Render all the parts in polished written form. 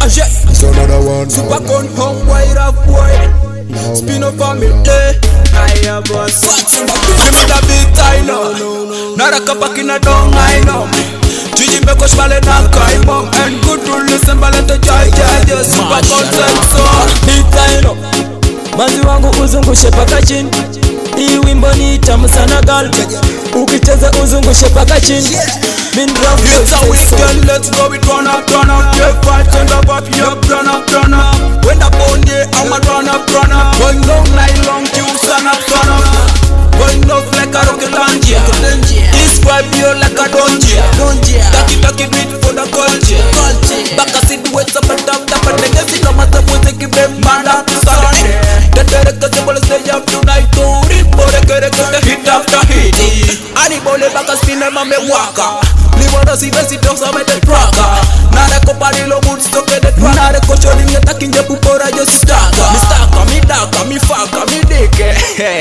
Maje, it's another one. super con home wide up boy. Spin up on me, I am boss. Give me the beat, I know. Naraka back in a dong, I know. Gigi Beko Shmale na kaimo. And good to listen, balete jai jai. Super concept so beat, I know. Manzi wangu uzungushe paka chini. Hii wimbo ni tamu sana girl. Ukicheza uzungushe paka chini. It's a weekend, let's go, it run up, yeah, fight and up, yeah, run up, when the bone, yeah, I'm a run up, going long night long, you sun up, going off like a rocket launcher, this vibe you like a donjia, taki beat for the culture, back a sit with up and top, but the guess in the matter was a give them mad up to Sunday, the director will stay up tonight, to read for the hit after hit, anybody back a spin them and me waka. Liwana si besi tosa mete traka. Nare ko pari lo mood stock de traka. Nare ko choli ngeta kinje pupora jo staka. Mi staka, mi daka, mi faka, mi dike.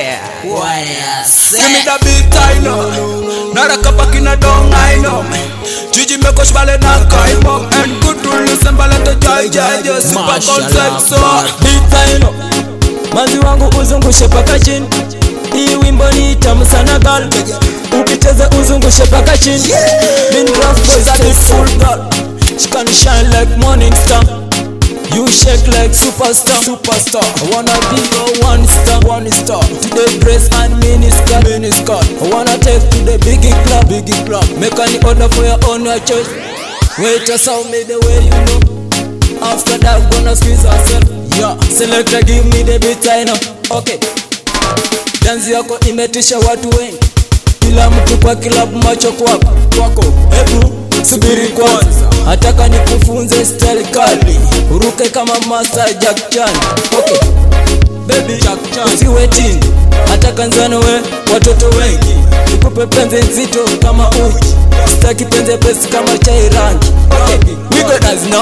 Give me the beat I know. Nare ka pakina dong I know. Gigi Beko Shmale na kaimo. And good to listen balete jai jai. Super concept so beat I know. Manzi wangu uzungushe paka chini. Hii wimbo ni tamu sana girl. Ukicheza uzungushe paka chini. Been rough boys are the full girl. She can shine like morning star. You shake like superstar. I wanna be a one star. Today dress and miniskirt. I wanna take to the biggie club. Make any order for your own choice. Wait just how me the way you know. After that gonna squeeze ourselves. Yeah, selector give me the beat I know. Okay. Danzi yako imetisha watu wengi. Kila mtu kwa kilabu macho kwako. Hebu subiri kwanza. Hataka nikufunze style kali. Uruke kama Master Jack Chan. Okay. Baby Jack Chan. Usiwe chini. Hataka nzano we watoto wengi. Nikupe penzi nzito kama uji. Sitaki penzi pesi kama chai rangi. Okay. We got us now.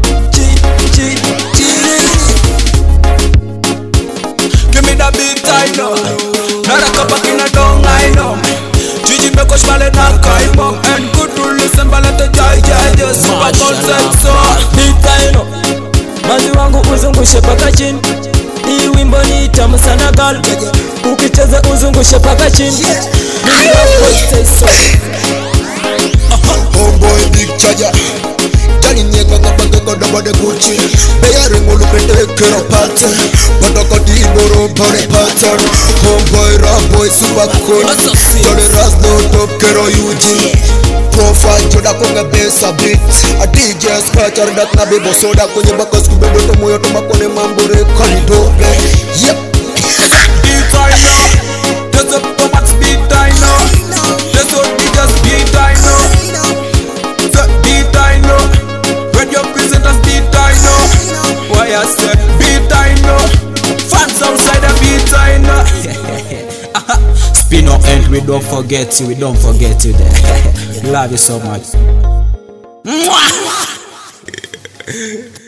Give me the beat I know. Naraka back in a dong I know. Gigi Beko Shmale na kaimo. And good to listen balete jai jai. Super concept so beat I know. Manzi wangu uzungushe paka chini. Hii wimbo ni tamu sana girl. Ukicheza uzungushe paka chini. Homeboy big charger. Jani nyeka kapanga koda bade Gucci. Beya ringo lupete kero pattern. Bataka di boro pare pattern. Homeboy rap boy super cool. Jolly ras no top kero Eugene. Profile joda konga besa beat. A DJ scratcher dat na bebo soda kwenye baka skubedo tomo yoto makone mambure kani dope. Yep. Beat I know. There's a Thomas beat I know. There's a biggest beat I know. The beat I know. Radio presenters beat I know. Why I said beat I know. Fans outside the beat I know. Spin up and we don't forget you there. Love you so much.